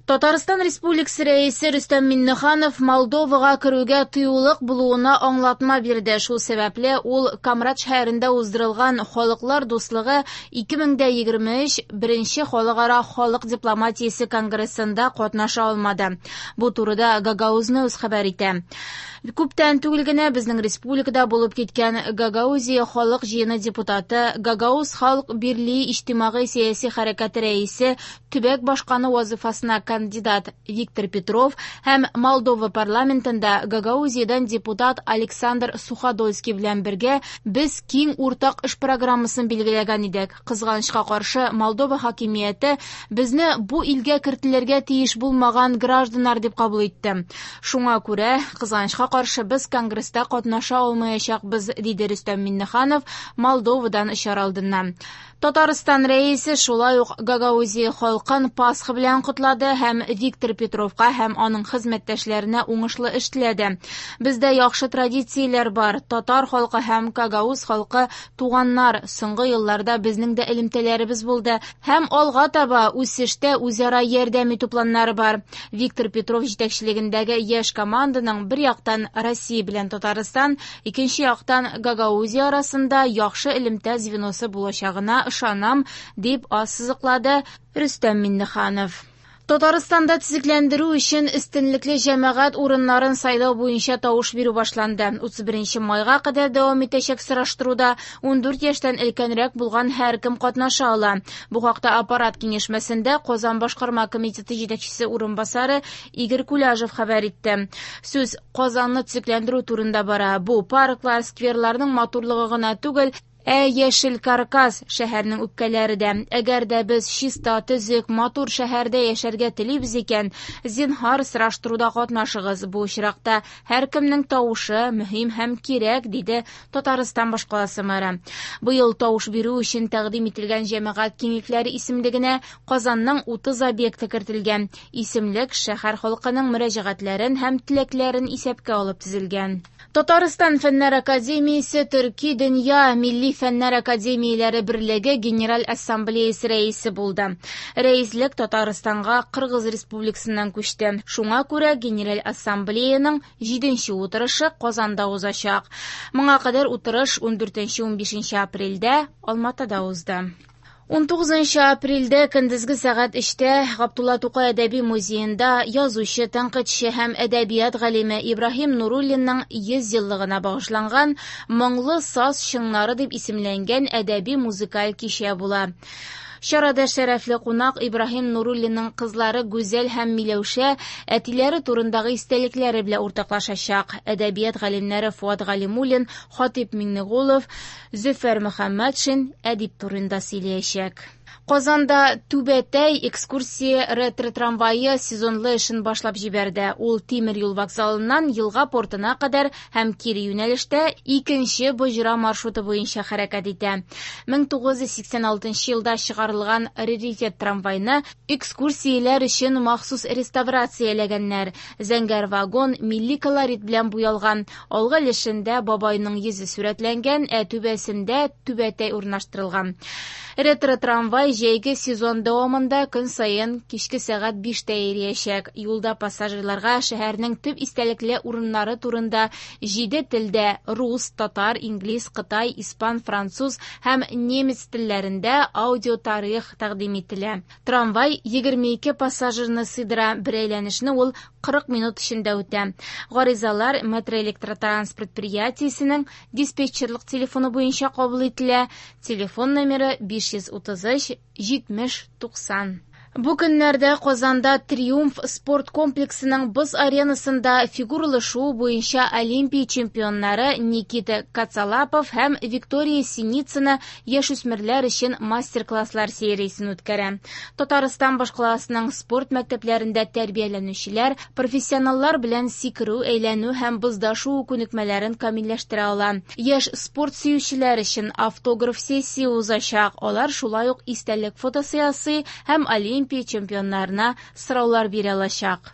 Татарстан Республикасы рәисе Рөстәм Миңнеханов Молдовага керүгә тыюлык булуына аңлатма бирде. Шул сәбәпле ул Камрат шәһәрендә уздырылган Халыклар дуслыгы 2023 беренче халыкара халык дипломатиясе конгрессында катнаша алмады. Бу турыда Гагаузны хәбәр итә. Күптән түгел генә безнең республикада булып киткән Гагаузия халык җыены депутаты, Гагаус халык бирли иҗтимагый сәяси хәрәкәте рәисе, төбәк башканы вазифасына кандидат Виктор Петров һәм Молдова парламентында Гагаузиядән депутат Александр Суходольский белән бергә без киң уртак эш программасын билгеләгән идек. Кызганычка каршы, Молдова хакимияте безне бу илгә кертелергә тиеш булмаган гражданнар дип кабул итте. Шуңа күрә, кызганычка каршы без конгресста катнаша алмаячакбыз, диде Рөстәм Миңнеханов Молдовадан ишар алдыннан. Татарстан рәисе шулай ук Гагаузия халкын Пасха белән котлады һәм Виктор Петровка һәм аның хезмәттәшләренә уңышлы эш теләде. Бездә яхшы традицияләр бар. Татар халкы һәм Гагаус халкы туганнар. Соңгы елларда безнең дә элемтәләребез булды һәм алга таба үсештә үзара ярдәм итү планнары бар. Виктор Петров җитәкчелегендәге яшь команданың бер яктан Россия белән Татарстан, икенче яктан Гагаузия арасында яхшы элемтә звеносы булачагына ышанам, дип ассызыклады Рөстәм Миңнеханов. Татарстанда төзекләндерү өчен өстенлекле җәмәгать урыннарын сайлау буенча тавыш бирү башланды. 31 майга кадәр дәвам итәчәк сораштыруда 14 яшьтән өлкәнрәк булган һәркем катнаша ала. Бу хакта аппарат киңәшмәсендә Казан башкарма комитеты җитәкчесе урынбасары Игорь Куляжев хәбәр итте. Сүз Казанны төзекләндерү турында бара. Бу парклар, скверларның матурлыгы гына түгел, Яшел Каркас шәһәрнең үпкәләре дә. Әгәр дә без чиста, төзек, матур шәһәрдә яшәргә телибез икән, зинһар сораштыруда катнашыгыз. Бу очракта һәркемнең тавышы мөһим һәм кирәк, диде Татарстан башкаласы мэры. Быел тавыш бирү өчен тәкъдим ителгән җәмәгать киңлекләре исемлегенә Казанның 30 объекты кертелгән. Исемлек шәһәр халкының мөрәҗәгатьләрен һәм теләкләрен исәпкә алып төзелгән. Татарстан Фәннәр академиясе Төрки дөнья милли фәннәр академияләре берлеге Генераль ассамблеясы рәисе булды. Рәислек Татарстанга Кыргыз Республикасыннан күчте. Шуңа күрә Генераль ассамблеяның 7нче утырышы Казанда узачак. Моңа кадәр утырыш 14-15 апрельдә Алматыда узды. 19 апрельдә көндезге сәгать 3-тә Габдулла Тукай әдәби музеенда язучы, тәнкыйтьче һәм әдәбият галиме Ибраһим Нуруллинның 100 еллыгына багышланган Моңлы саз чыңлары дип исемләнгән әдәби-музыкаль кичә була. Чарада шәрәфле кунак Ибраһим Нуруллинның кызлары Гүзәл һәм Миләүшә әтиләре турындагы истәлекләре белән уртаклашачак. Әдәбият галимнәре Фуат Галимуллин, Хатип Миңнегулов, Зөфәр Мөхәммәтшин әдип турында сөйләячәк. Казанда Түбәтәй экскурсия ретро-трамвайы сезонлы эшен башлап җибәрде. Ул тимер юл вокзалыннан Елга портына кадәр һәм кире юнәлештә 2нче Боҗра маршруты буенча хәрәкәт итә. 1986 елда чыгарылган раритет трамвайны экскурсияләр өчен махсус реставрацияләгәннәр. Зәңгәр вагон милли колорит белән буялган. Алгы өлешендә бабайның йөзе сурәтләнгән, түбәсендә Түбәтәй урнаштырылган. Ретро-трамвай җәйге сезон дәвамында көн саен кичке сәгать 5-тә йөриячәк. Юлда пассажирларга шәһәрнең төп истәлекле урыннары турында 7 телдә рус, татар, инглиз, кытай, испан, француз һәм немец телләрендә аудиотарих тәкъдим ителә. Трамвай 22 пассажирны сыйдыра. Бер әйләнешне ул 40 минут эчендә үтә. Гаризалар Метроэлектротранспорт предприятиесенең диспетчерлык телефоны буенча кабул ителә. Телефон номеры 533 70 90. Бу көннәрдә Казанда Триумф спорт комплексының боз аренасында фигуралы шоу буенча Олимпия чемпионнары Никита Кацалапов һәм Виктория Синицына яшүсмерләр өчен мастер-класслар сериясын үткәрә. Татарстан башкаласының спорт мәктәпләрендә тәрбияләнүчеләр профессионаллар белән сикерү, әйләнү һәм боздашу күнекмәләрен камилләштерә ала. Яшь спорт сөючеләр өчен автограф сессия узачак. Алар шулай ук истәлек фотосессиясе һәм Олимпия чемпионнарына сораулар бирә алачак.